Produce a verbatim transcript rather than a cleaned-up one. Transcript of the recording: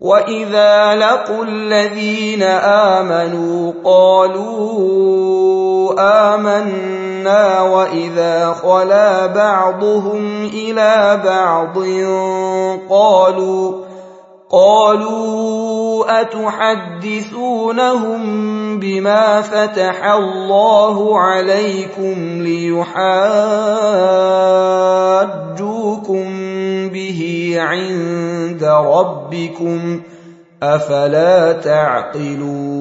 وإذا لقوا الذين آمنوا قالوا آمنا وإذا خلا بعضهم إلى بعض قالوا قالوا أتحدثونهم بما فتح الله عليكم ليحاجوكم به عند ربكم أفلا تعقلون